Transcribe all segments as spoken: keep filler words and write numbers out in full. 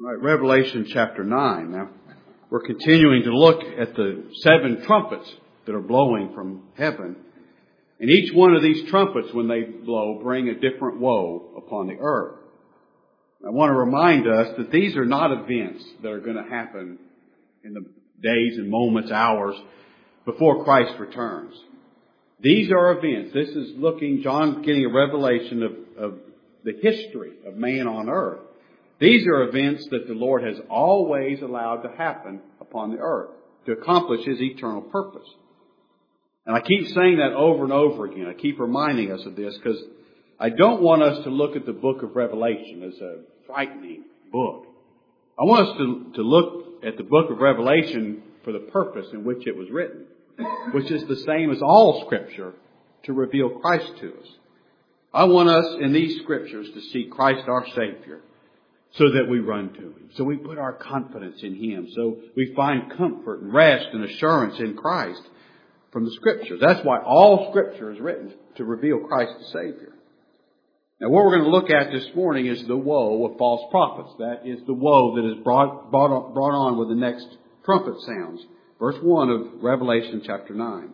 All right, Revelation chapter nine. Now, we're continuing to look at the seven trumpets that are blowing from heaven. And each one of these trumpets, when they blow, bring a different woe upon the earth. I want to remind us that these are not events that are going to happen in the days and moments, hours before Christ returns. These are events. This is looking, John's getting a revelation of, of the history of man on earth. These are events that the Lord has always allowed to happen upon the earth to accomplish His eternal purpose. And I keep saying that over and over again. I keep reminding us of this because I don't want us to look at the book of Revelation as a frightening book. I want us to, to look at the book of Revelation for the purpose in which it was written, which is the same as all Scripture, to reveal Christ to us. I want us in these Scriptures to see Christ our Savior, so that we run to Him. So we put our confidence in Him. So we find comfort and rest and assurance in Christ from the Scriptures. That's why all Scripture is written to reveal Christ the Savior. Now what we're going to look at this morning is the woe of false prophets. That is the woe that is brought, brought, on, brought on with the next trumpet sounds. Verse one of Revelation chapter nine.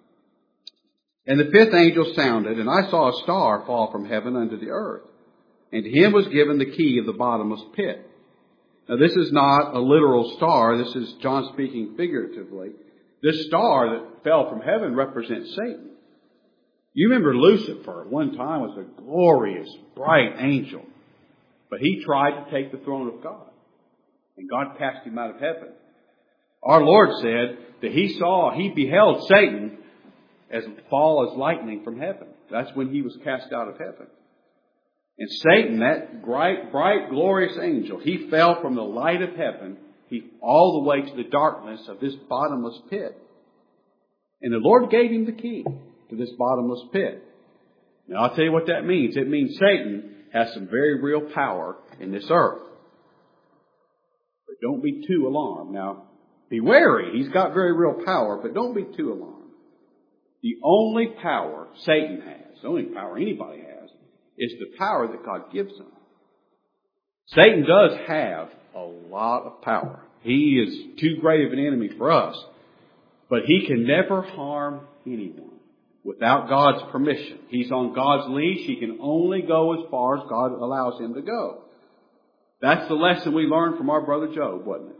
And the fifth angel sounded, and I saw a star fall from heaven unto the earth. And to him was given the key of the bottomless pit. Now this is not a literal star. This is John speaking figuratively. This star that fell from heaven represents Satan. You remember Lucifer at one time was a glorious, bright angel. But he tried to take the throne of God. And God cast him out of heaven. Our Lord said that He saw, He beheld Satan as fall as lightning from heaven. That's when he was cast out of heaven. And Satan, that bright, bright, glorious angel, he fell from the light of heaven, he all the way to the darkness of this bottomless pit. And the Lord gave him the key to this bottomless pit. Now I'll tell you what that means. It means Satan has some very real power in this earth. But don't be too alarmed. Now, be wary. He's got very real power, but don't be too alarmed. The only power Satan has, the only power anybody has, is the power that God gives him. Satan does have a lot of power. He is too great of an enemy for us. But he can never harm anyone without God's permission. He's on God's leash. He can only go as far as God allows him to go. That's the lesson we learned from our brother Job, wasn't it?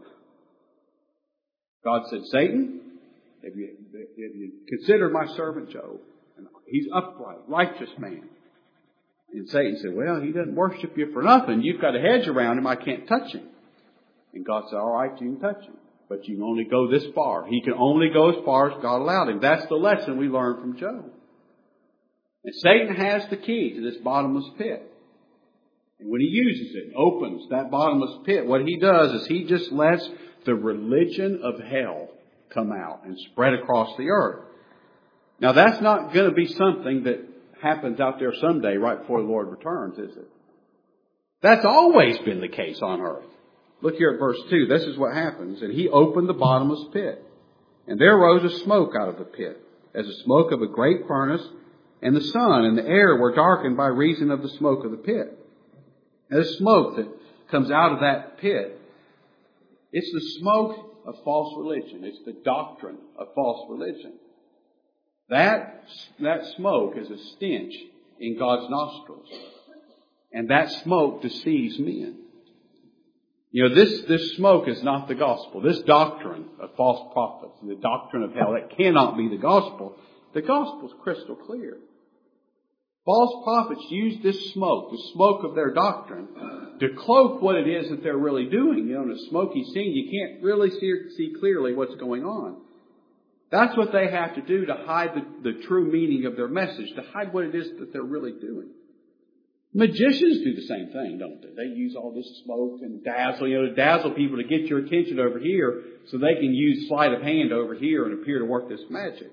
God said, Satan, have you, have you considered my servant Job? And he's upright, righteous man. And Satan said, well, he doesn't worship you for nothing. You've got a hedge around him. I can't touch him. And God said, all right, you can touch him. But you can only go this far. He can only go as far as God allowed him. That's the lesson we learned from Job. And Satan has the key to this bottomless pit. And when he uses it, opens that bottomless pit, what he does is he just lets the religion of hell come out and spread across the earth. Now that's not going to be something that happens out there someday right before the Lord returns, is it? That's always been the case on earth. Look here at verse two. This is what happens. And he opened the bottomless pit. And there rose a smoke out of the pit, as the smoke of a great furnace, and the sun and the air were darkened by reason of the smoke of the pit. And the smoke that comes out of that pit, it's the smoke of false religion. It's the doctrine of false religion. That, that smoke is a stench in God's nostrils. And that smoke deceives men. You know, this, this smoke is not the gospel. This doctrine of false prophets, the doctrine of hell, that cannot be the gospel. The gospel is crystal clear. False prophets use this smoke, the smoke of their doctrine, to cloak what it is that they're really doing. You know, in a smoky scene, you can't really see, see clearly what's going on. That's what they have to do to hide the, the true meaning of their message, to hide what it is that they're really doing. Magicians do the same thing, don't they? They use all this smoke and dazzle, you know, to dazzle people to get your attention over here so they can use sleight of hand over here and appear to work this magic.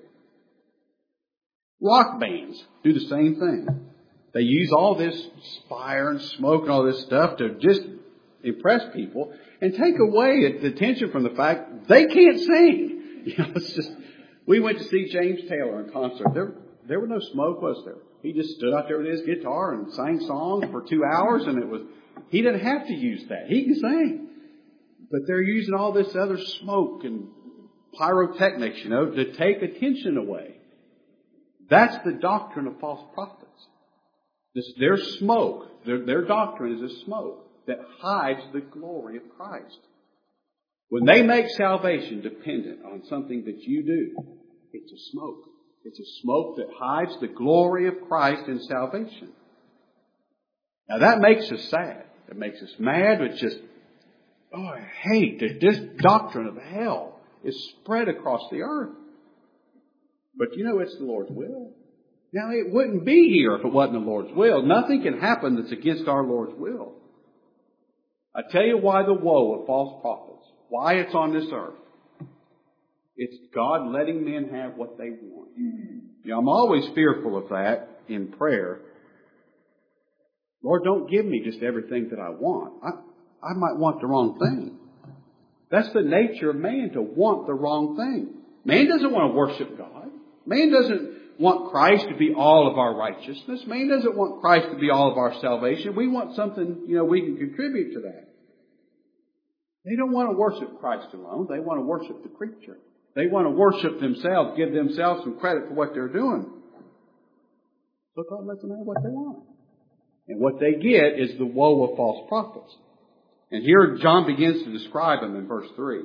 Rock bands do the same thing. They use all this fire and smoke and all this stuff to just impress people and take away the attention from the fact they can't sing. You know, it's just, we went to see James Taylor in concert. There, there was no smoke, was there? He just stood out there with his guitar and sang songs for two hours, and it was He didn't have to use that. He can sing. But they're using all this other smoke and pyrotechnics, you know, to take attention away. That's the doctrine of false prophets. This, their smoke, their, their doctrine is a smoke that hides the glory of Christ. When they make salvation dependent on something that you do, it's a smoke. It's a smoke that hides the glory of Christ in salvation. Now that makes us sad. It makes us mad. It's just, oh, I hate that this doctrine of hell is spread across the earth. But you know, it's the Lord's will. Now, it wouldn't be here if it wasn't the Lord's will. Nothing can happen that's against our Lord's will. I tell you why the woe of false prophets, why it's on this earth. It's God letting men have what they want. You know, I'm always fearful of that in prayer. Lord, don't give me just everything that I want. I, I might want the wrong thing. That's the nature of man, to want the wrong thing. Man doesn't want to worship God. Man doesn't want Christ to be all of our righteousness. Man doesn't want Christ to be all of our salvation. We want something, you know, we can contribute to that. They don't want to worship Christ alone. They want to worship the creature. They want to worship themselves, give themselves some credit for what they're doing. So God lets them have what they want. And what they get is the woe of false prophets. And here John begins to describe them in verse three.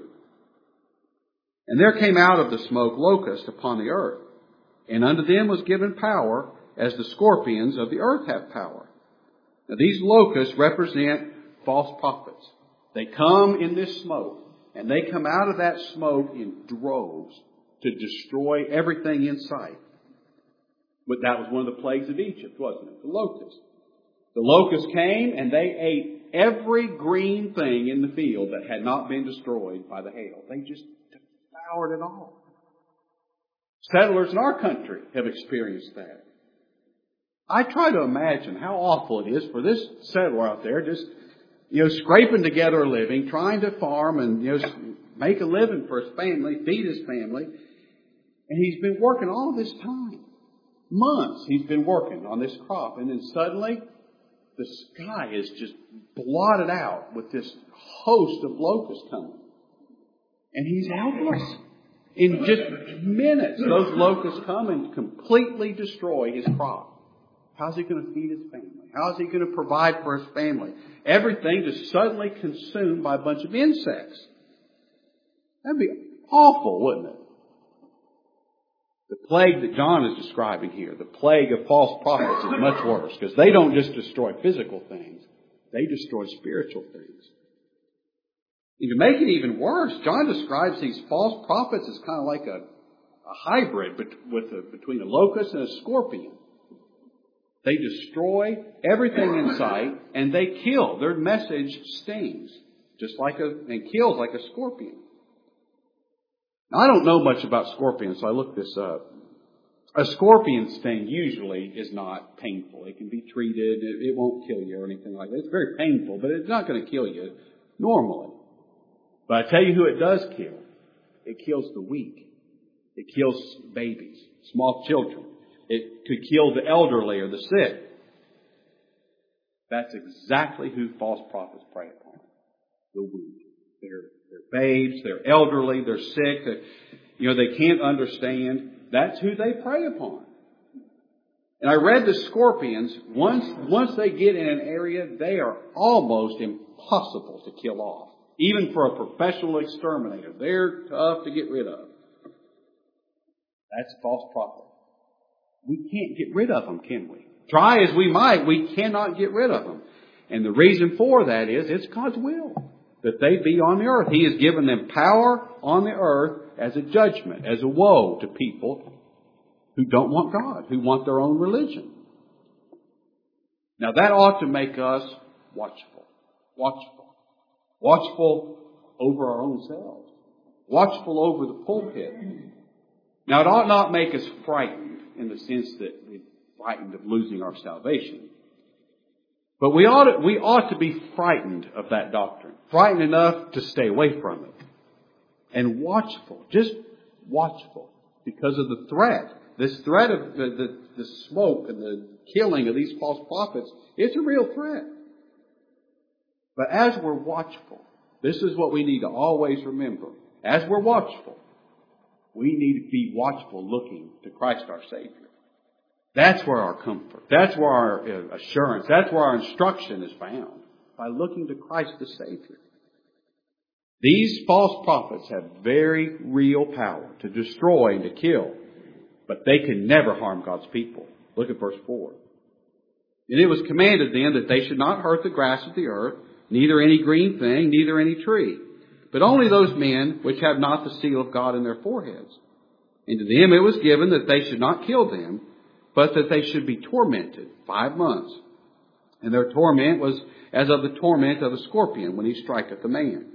And there came out of the smoke locusts upon the earth, and unto them was given power, as the scorpions of the earth have power. Now these locusts represent false prophets. They come in this smoke, and they come out of that smoke in droves to destroy everything in sight. But that was one of the plagues of Egypt, wasn't it? The locusts. The locusts came and they ate every green thing in the field that had not been destroyed by the hail. They just devoured it all. Settlers in our country have experienced that. I try to imagine how awful it is for this settler out there just, you know, scraping together a living, trying to farm and, you know, make a living for his family, feed his family. And he's been working all this time. Months he's been working on this crop. And then suddenly the sky is just blotted out with this host of locusts coming. And he's helpless. In just minutes, those locusts come and completely destroy his crop. How's he going to feed his family? How's he going to provide for his family? Everything just suddenly consumed by a bunch of insects. That'd be awful, wouldn't it? The plague that John is describing here, the plague of false prophets, is much worse, because they don't just destroy physical things. They destroy spiritual things. And to make it even worse, John describes these false prophets as kind of like a, a hybrid with a, between a locust and a scorpion. They destroy everything in sight, and they kill. Their message stings, just like a, and kills like a scorpion. Now, I don't know much about scorpions, so I looked this up. A scorpion sting usually is not painful. It can be treated. It, it won't kill you or anything like that. It's very painful, but it's not going to kill you normally. But I tell you who it does kill. It kills the weak. It kills babies, small children. It could kill the elderly or the sick. That's exactly who false prophets prey upon. The weak. They're, they're babes, they're elderly, they're sick, they're, you know, they can't understand. That's who they prey upon. And I read the scorpions, once, once they get in an area, they are almost impossible to kill off. Even for a professional exterminator. They're tough to get rid of. That's false prophet. We can't get rid of them, can we? Try as we might, we cannot get rid of them. And the reason for that is it's God's will that they be on the earth. He has given them power on the earth as a judgment, as a woe to people who don't want God, who want their own religion. Now that ought to make us watchful. Watchful. Watchful over our own selves. Watchful over the pulpit. Now, it ought not make us frightened in the sense that we're frightened of losing our salvation. But we ought to, we ought to be frightened of that doctrine. Frightened enough to stay away from it. And watchful. Just watchful. Because of the threat. This threat of the, the, the smoke and the killing of these false prophets, it's a real threat. But as we're watchful, this is what we need to always remember. As we're watchful, we need to be watchful looking to Christ our Savior. That's where our comfort, that's where our assurance, that's where our instruction is found, by looking to Christ the Savior. These false prophets have very real power to destroy and to kill, but they can never harm God's people. Look at verse four. And it was commanded then that they should not hurt the grass of the earth, neither any green thing, neither any tree, but only those men which have not the seal of God in their foreheads. And to them it was given that they should not kill them, but that they should be tormented five months. And their torment was as of the torment of a scorpion when he striketh a man.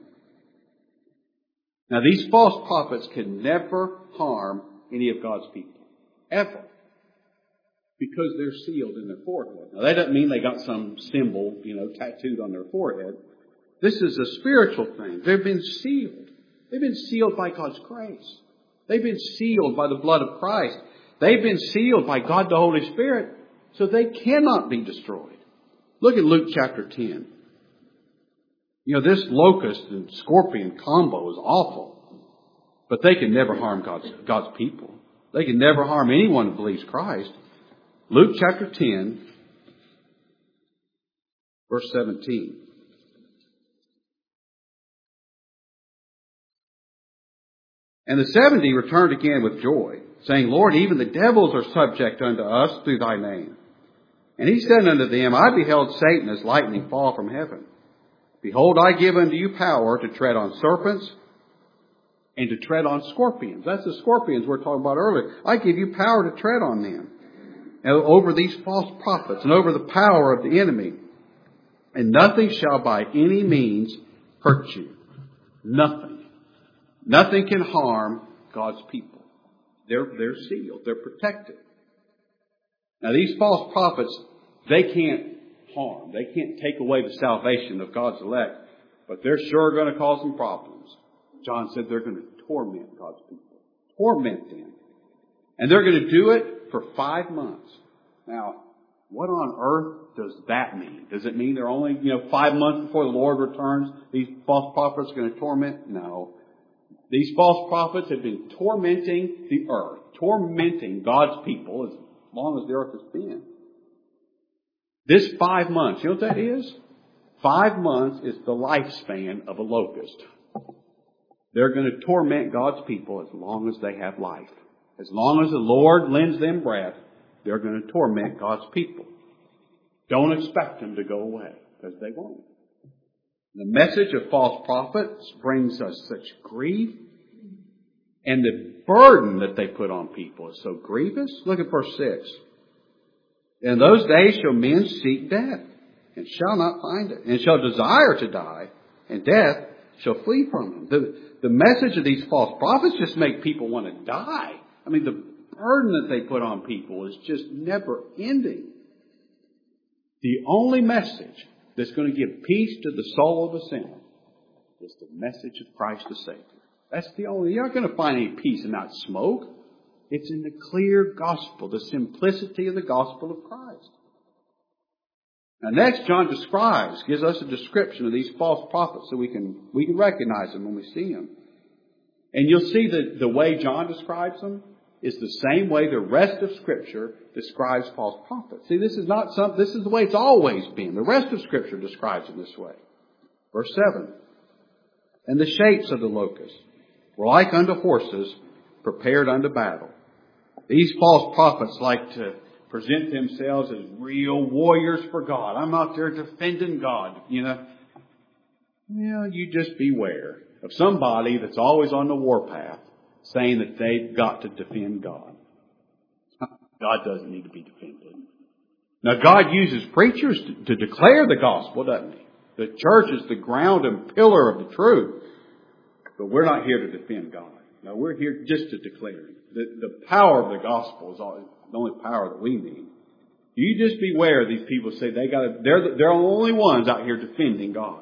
Now these false prophets can never harm any of God's people. Ever. Because they're sealed in their forehead. Now that doesn't mean they got some symbol, you know, tattooed on their forehead. This is a spiritual thing. They've been sealed. They've been sealed by God's grace. They've been sealed by the blood of Christ. They've been sealed by God the Holy Spirit, so they cannot be destroyed. Look at Luke chapter ten. You know, this locust and scorpion combo is awful. But they can never harm God's, God's people. They can never harm anyone who believes Christ. Luke chapter ten, verse seventeen. And the seventy returned again with joy, saying, Lord, even the devils are subject unto us through thy name. And he said unto them, I beheld Satan as lightning fall from heaven. Behold, I give unto you power to tread on serpents and to tread on scorpions. That's the scorpions we were talking about earlier. I give you power to tread on them. And over these false prophets and over the power of the enemy. And nothing shall by any means hurt you. Nothing. Nothing can harm God's people. They're, they're sealed. They're protected. Now these false prophets, they can't harm. They can't take away the salvation of God's elect. But they're sure going to cause some problems. John said they're going to torment God's people. Torment them. And they're going to do it for five months. Now, what on earth does that mean? Does it mean they're only, you know, five months before the Lord returns, these false prophets are going to torment? No. These false prophets have been tormenting the earth, tormenting God's people as long as the earth has been. This five months, you know what that is? Five months is the lifespan of a locust. They're going to torment God's people as long as they have life. As long as the Lord lends them breath, they're going to torment God's people. Don't expect them to go away, because they won't. The message of false prophets brings us such grief, and the burden that they put on people is so grievous. Look at verse six. In those days shall men seek death, and shall not find it, and shall desire to die, and death shall flee from them. The, the message of these false prophets just make people want to die. I mean, the burden that they put on people is just never ending. The only message that's going to give peace to the soul of a sinner is the message of Christ the Savior. That's the only, you're not going to find any peace in that smoke. It's in the clear gospel, the simplicity of the gospel of Christ. Now next, John describes, gives us a description of these false prophets so we can, we can recognize them when we see them. And you'll see that the way John describes them is the same way the rest of Scripture describes false prophets. See, this is not some, this is the way it's always been. The rest of Scripture describes it this way. Verse seven. And the shapes of the locusts were like unto horses prepared unto battle. These false prophets like to present themselves as real warriors for God. I'm out there defending God, you know. Well, you just beware of somebody that's always on the warpath saying that they've got to defend God. God doesn't need to be defended. Now, God uses preachers to, to declare the gospel, doesn't He? The church is the ground and pillar of the truth. But we're not here to defend God. No, we're here just to declare it. The, the power of the gospel is all, the only power that we need. You just beware of these people say they got to, they're the, they're the only ones out here defending God.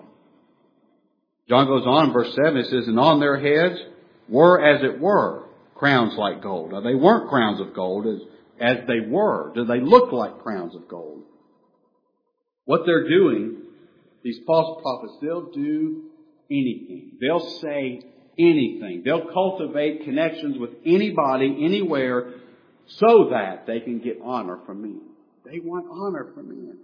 John goes on, verse seven, it says, and on their heads were, as it were, crowns like gold. Now, they weren't crowns of gold as, as they were. Do they look like crowns of gold? What they're doing These false prophets, they'll do anything. They'll say anything. They'll cultivate connections with anybody, anywhere, so that they can get honor from men. They want honor from men.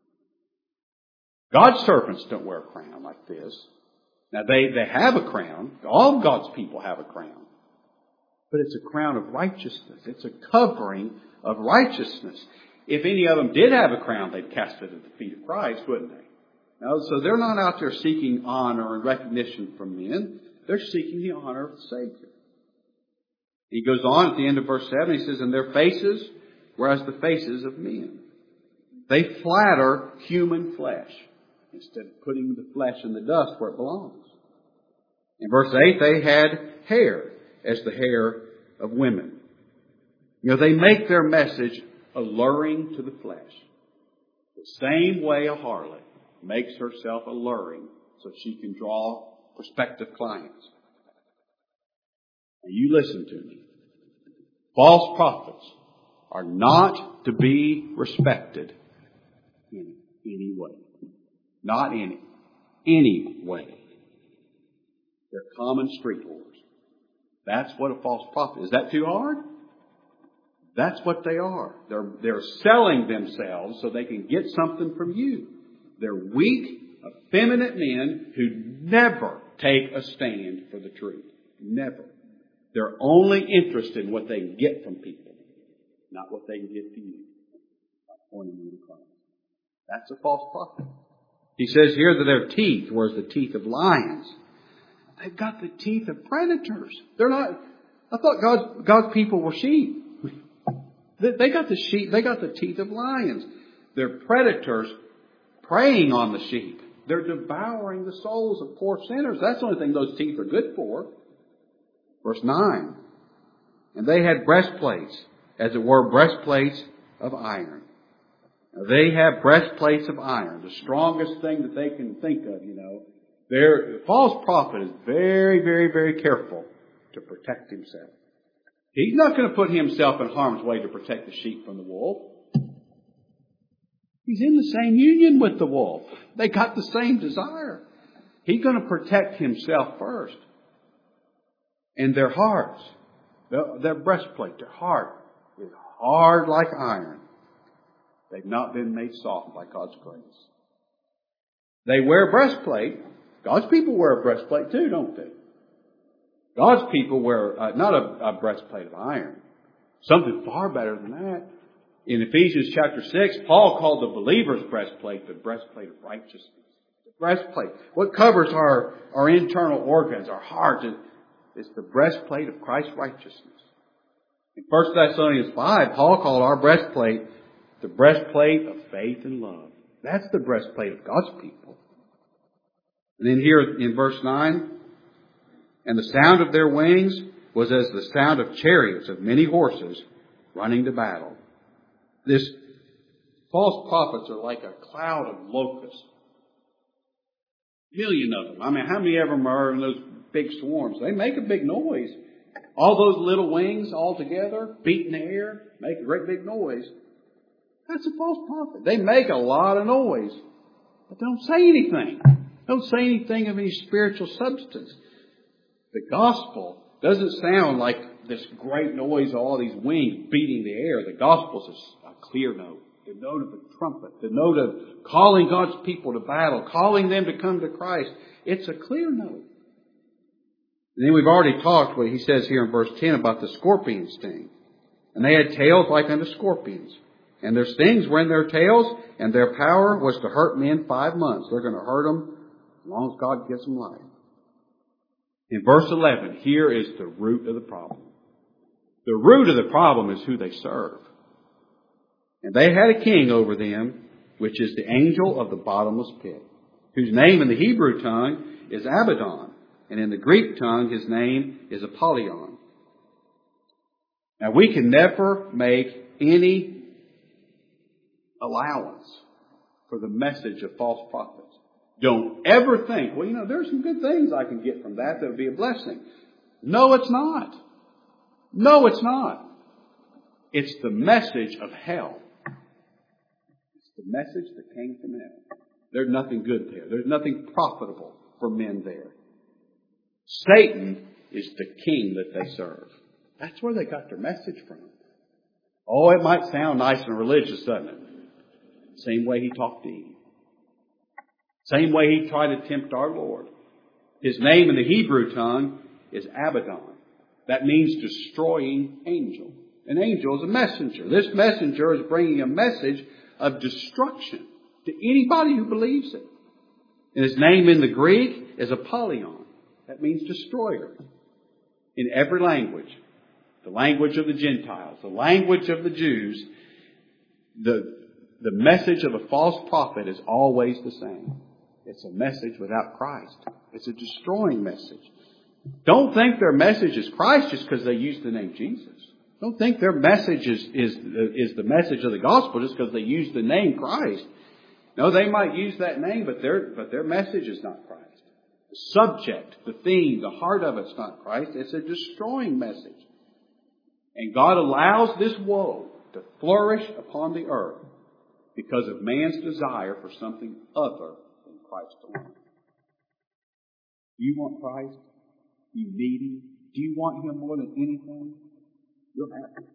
God's servants don't wear a crown like this. Now, they, they have a crown. All of God's people have a crown. But it's a crown of righteousness. It's a covering of righteousness. If any of them did have a crown, they'd cast it at the feet of Christ, wouldn't they? No, so they're not out there seeking honor and recognition from men. They're seeking the honor of the Savior. He goes on at the end of verse seven, he says, "And their faces were as the faces of men." They flatter human flesh instead of putting the flesh in the dust where it belongs. In verse eight, they had hair as the hair of women. You know, they make their message alluring to the flesh. The same way a harlot makes herself alluring so she can draw prospective clients. Now you listen to me. False prophets are not to be respected in any way. Not in any way. They're common street whores. That's what a false prophet is. Is that too hard? That's what they are. They're, they're selling themselves so they can get something from you. They're weak, effeminate men who never take a stand for the truth. Never. They're only interested in what they can get from people, not what they can get to you. By pointing you to Christ. That's a false prophet. He says here that their teeth were as the teeth of lions. They've got the teeth of predators. They're not, I thought God's, God's people were sheep. They got the sheep, they got the teeth of lions. They're predators preying on the sheep. They're devouring the souls of poor sinners. That's the only thing those teeth are good for. Verse nine. And they had breastplates, as it were breastplates of iron. Now, they have breastplates of iron, the strongest thing that they can think of, you know. Their false prophet is very, very, very careful to protect himself. He's not going to put himself in harm's way to protect the sheep from the wolf. He's in the same union with the wolf. They got the same desire. He's going to protect himself first. And their hearts, their breastplate, their heart is hard like iron. They've not been made soft by God's grace. They wear a breastplate. God's people wear a breastplate too, don't they? God's people wear uh, not a, a breastplate of iron. Something far better than that. In Ephesians chapter six, Paul called the believer's breastplate the breastplate of righteousness. The breastplate. What covers our, our internal organs, our heart, is the breastplate of Christ's righteousness. In First Thessalonians five, Paul called our breastplate the breastplate of faith and love. That's the breastplate of God's people. And then here in verse nine, and the sound of their wings was as the sound of chariots of many horses running to battle. This false prophets are like a cloud of locusts. A million of them. I mean, how many of them are in those big swarms? They make a big noise. All those little wings all together, beat in the air, make a great big noise. That's a false prophet. They make a lot of noise, but they don't say anything. They don't say anything of any spiritual substance. The gospel doesn't sound like this great noise, all these wings beating the air. The gospel is a clear note. The note of a trumpet. The note of calling God's people to battle. Calling them to come to Christ. It's a clear note. And then we've already talked what he says here in verse ten about the scorpion sting. And they had tails like unto scorpions. And their stings were in their tails. And their power was to hurt men five months. They're going to hurt them as long as God gives them life. In verse eleven, here is the root of the problem. The root of the problem is who they serve. And they had a king over them, which is the angel of the bottomless pit, whose name in the Hebrew tongue is Abaddon, and in the Greek tongue his name is Apollyon. Now we can never make any allowance for the message of false prophets. Don't ever think, well, you know, there's some good things I can get from that that would be a blessing. No, it's not. No, it's not. It's the message of hell. It's the message that came from hell. There's nothing good there. There's nothing profitable for men there. Satan is the king that they serve. That's where they got their message from. Oh, it might sound nice and religious, doesn't it? Same way he talked to Eve. Same way he tried to tempt our Lord. His name in the Hebrew tongue is Abaddon. That means destroying angel. An angel is a messenger. This messenger is bringing a message of destruction to anybody who believes it. And his name in the Greek is Apollyon. That means destroyer. In every language. The language of the Gentiles, the language of the Jews, the, the message of a false prophet is always the same. It's a message without Christ. It's a destroying message. Don't think their message is Christ just because they use the name Jesus. Don't think their message is, is, is the message of the gospel just because they use the name Christ. No, they might use that name, but their, but their message is not Christ. The subject, the theme, the heart of it's not Christ. It's a destroying message. And God allows this woe to flourish upon the earth because of man's desire for something other than Christ alone. Do you want Christ? Do you need Him? Do you want Him more than anything? You're happy.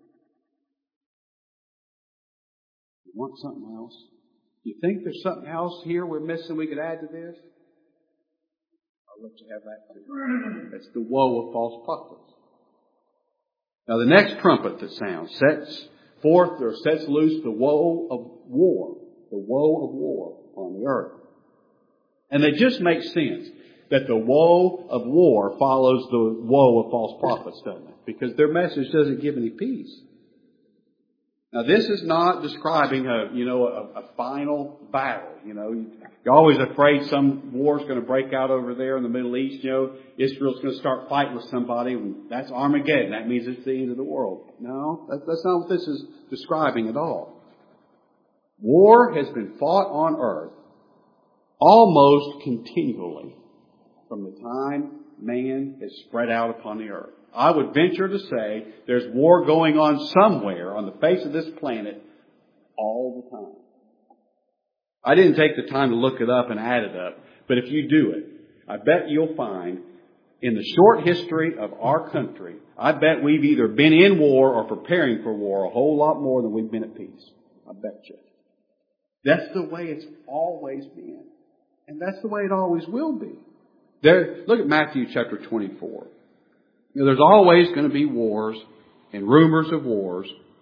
You want something else? You think there's something else here we're missing we could add to this? I'll let you have that too. That's the woe of false prophets. Now the next trumpet that sounds sets forth or sets loose the woe of war. The woe of war on the earth. And it just makes sense that the woe of war follows the woe of false prophets, doesn't it? Because their message doesn't give any peace. Now this is not describing a, you know, a, a final battle. You know, you're always afraid some war's going to break out over there in the Middle East. You know, Israel's going to start fighting with somebody. And that's Armageddon. That means it's the end of the world. No, that, that's not what this is describing at all. War has been fought on earth almost continually from the time man has spread out upon the earth. I would venture to say there's war going on somewhere on the face of this planet all the time. I didn't take the time to look it up and add it up, but if you do it, I bet you'll find in the short history of our country, I bet we've either been in war or preparing for war a whole lot more than we've been at peace. I bet you. That's the way it's always been. And that's the way it always will be. There, look at Matthew chapter twenty-four. You know, there's always going to be wars and rumors of wars.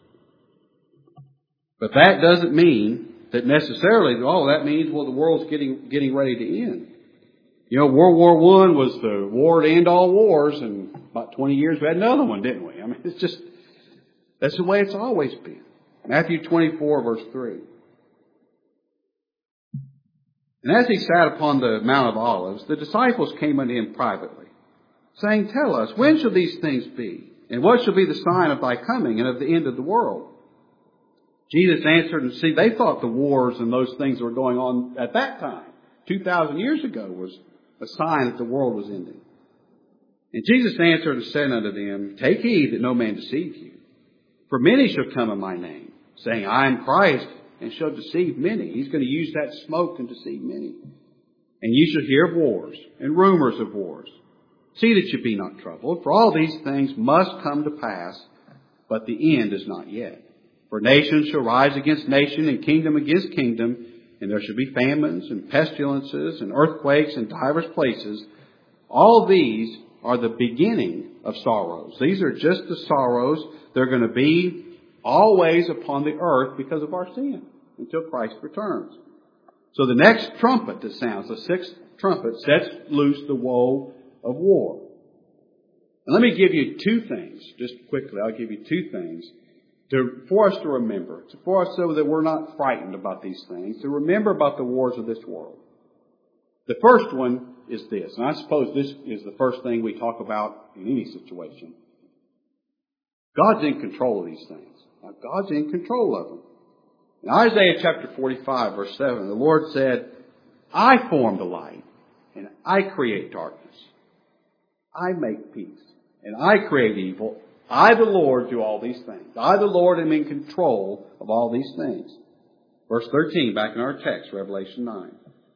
But that doesn't mean that necessarily, oh, that means, well, the world's getting getting ready to end. You know, World War One was the war to end all wars, and about twenty years we had another one, didn't we? I mean, it's just, that's the way it's always been. Matthew twenty-four, verse three. And as he sat upon the Mount of Olives, the disciples came unto him privately, saying, Tell us, when shall these things be? And what shall be the sign of thy coming and of the end of the world? Jesus answered, and see, they thought the wars and those things that were going on at that time, two thousand years ago, was a sign that the world was ending. And Jesus answered and said unto them, Take heed that no man deceive you. For many shall come in my name, saying, I am Christ, and shall deceive many. He's going to use that smoke and deceive many. And ye shall hear of wars and rumors of wars. See that you be not troubled, for all these things must come to pass, but the end is not yet. For nation shall rise against nation, and kingdom against kingdom, and there shall be famines and pestilences and earthquakes in divers places. All these are the beginning of sorrows. These are just the sorrows that are going to be always upon the earth because of our sin until Christ returns. So the next trumpet that sounds, the sixth trumpet, sets loose the woe of war. And let me give you two things, just quickly. I'll give you two things to, for us to remember, for us so that we're not frightened about these things, to remember about the wars of this world. The first one is this, and I suppose this is the first thing we talk about in any situation. God's in control of these things. Now, God's in control of them. In Isaiah chapter forty-five, verse seven, the Lord said, I form the light, and I create darkness. I make peace, and I create evil. I, the Lord, do all these things. I, the Lord, am in control of all these things. Verse thirteen, back in our text, Revelation nine.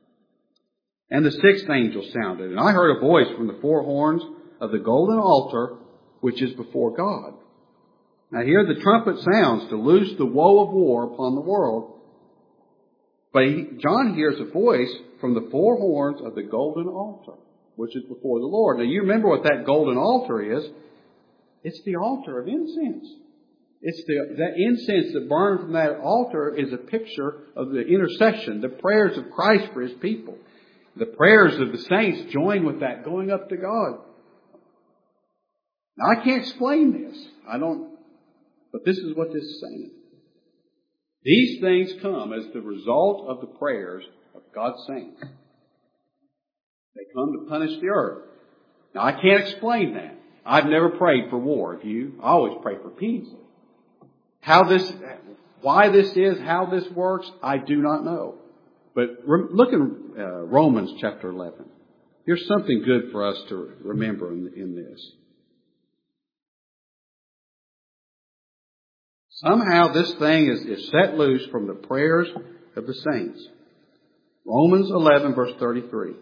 And the sixth angel sounded, and I heard a voice from the four horns of the golden altar, which is before God. Now here the trumpet sounds to loose the woe of war upon the world. But he, John hears a voice from the four horns of the golden altar, which is before the Lord. Now you remember what that golden altar is. It's the altar of incense. It's the, that incense that burned from that altar is a picture of the intercession, the prayers of Christ for His people. The prayers of the saints join with that going up to God. Now I can't explain this. I don't, but this is what this is saying. These things come as the result of the prayers of God's saints. They come to punish the earth. Now I can't explain that. I've never prayed for war. Have you? I always pray for peace. How this, why this is, how this works, I do not know. But look at uh, Romans chapter eleven. Here's something good for us to remember in, in this. Somehow this thing is, is set loose from the prayers of the saints. Romans eleven verse thirty-three.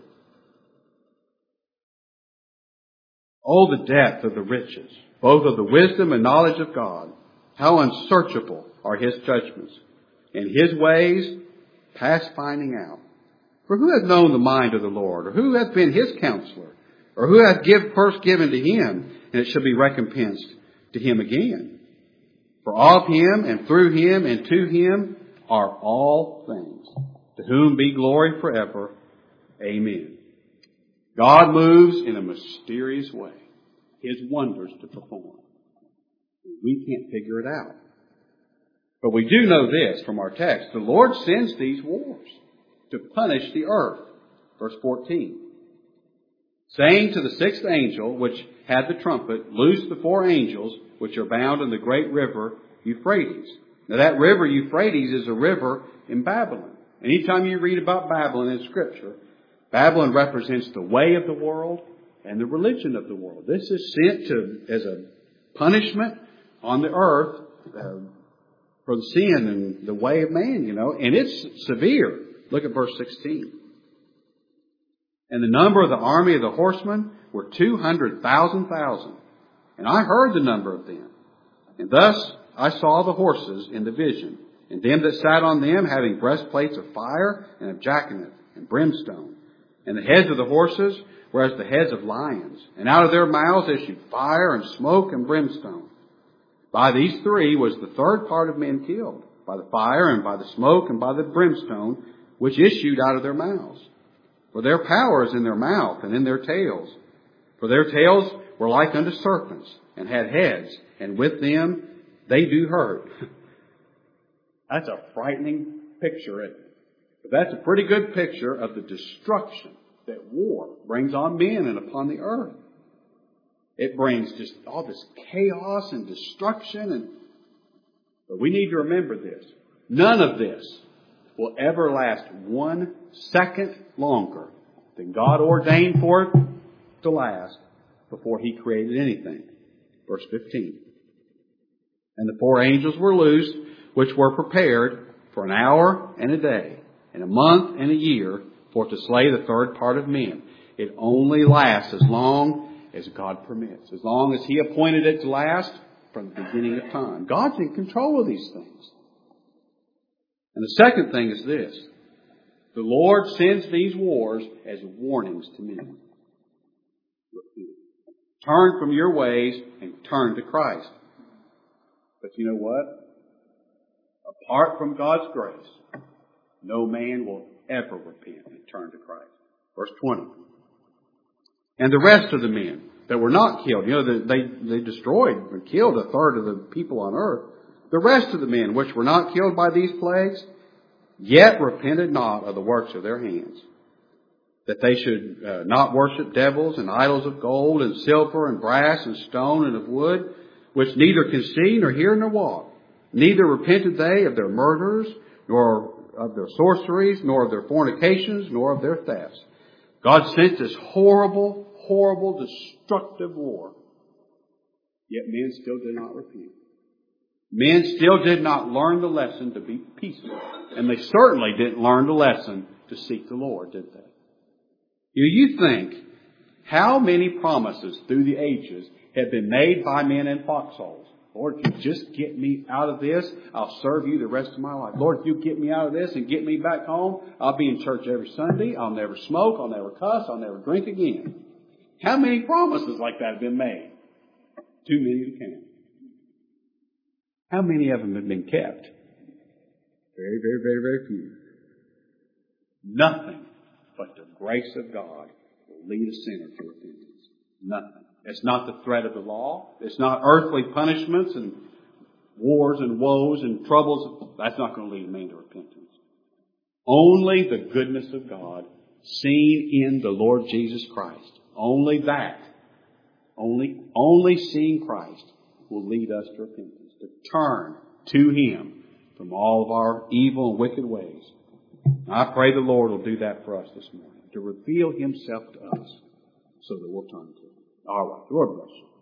Oh, the depth of the riches, both of the wisdom and knowledge of God. How unsearchable are His judgments, and His ways past finding out. For who hath known the mind of the Lord, or who hath been His counselor, or who hath give, first given to Him, and it shall be recompensed to Him again? For of Him, and through Him, and to Him are all things, to whom be glory forever. Amen. God moves in a mysterious way, His wonders to perform. We can't figure it out. But we do know this from our text. The Lord sends these wars to punish the earth. Verse fourteen. Saying to the sixth angel, which had the trumpet, loose the four angels, which are bound in the great river Euphrates. Now that river Euphrates is a river in Babylon. Anytime you read about Babylon in Scripture, Babylon represents the way of the world and the religion of the world. This is sent to as a punishment on the earth uh, for the sin and the way of man, you know. And it's severe. Look at verse sixteen. And the number of the army of the horsemen were two hundred thousand thousand. And I heard the number of them. And thus I saw the horses in the vision, and them that sat on them having breastplates of fire and of jacinth and brimstone. And the heads of the horses were as the heads of lions. And out of their mouths issued fire and smoke and brimstone. By these three was the third part of men killed, by the fire and by the smoke and by the brimstone, which issued out of their mouths. For their power is in their mouth and in their tails. For their tails were like unto serpents, and had heads, and with them they do hurt. That's a frightening picture. But that's a pretty good picture of the destruction that war brings on men and upon the earth. It brings just all this chaos and destruction. And but we need to remember this. None of this will ever last one second longer than God ordained for it to last before He created anything. Verse fifteen. And the four angels were loosed, which were prepared for an hour and a day, and a month and a year, for to slay the third part of men. It only lasts as long as God permits, as long as He appointed it to last from the beginning of time. God's in control of these things. And the second thing is this. The Lord sends these wars as warnings to men. Turn from your ways and turn to Christ. But you know what? Apart from God's grace, no man will ever repent and turn to Christ. Verse twenty. And the rest of the men that were not killed, you know, they, they destroyed and killed a third of the people on earth. The rest of the men which were not killed by these plagues, yet repented not of the works of their hands, that they should uh, not worship devils and idols of gold and silver and brass and stone and of wood, which neither can see nor hear nor walk. Neither repented they of their murders, nor of their sorceries, nor of their fornications, nor of their thefts. God sent this horrible, horrible, destructive war. Yet men still did not repent. Men still did not learn the lesson to be peaceful. And they certainly didn't learn the lesson to seek the Lord, did they? You, you think how many promises through the ages have been made by men in foxholes. Lord, if you just get me out of this, I'll serve you the rest of my life. Lord, if you get me out of this and get me back home, I'll be in church every Sunday. I'll never smoke. I'll never cuss. I'll never drink again. How many promises like that have been made? Too many to count. How many of them have been kept? Very, very, very, very few. Nothing but the grace of God will lead a sinner to repentance. Nothing. It's not the threat of the law. It's not earthly punishments and wars and woes and troubles. That's not going to lead a man to repentance. Only the goodness of God seen in the Lord Jesus Christ. Only that. Only, only seeing Christ will lead us to repentance. To turn to Him from all of our evil and wicked ways. I pray the Lord will do that for us this morning. To reveal Himself to us so that we'll turn to Him. All right. Lord bless you.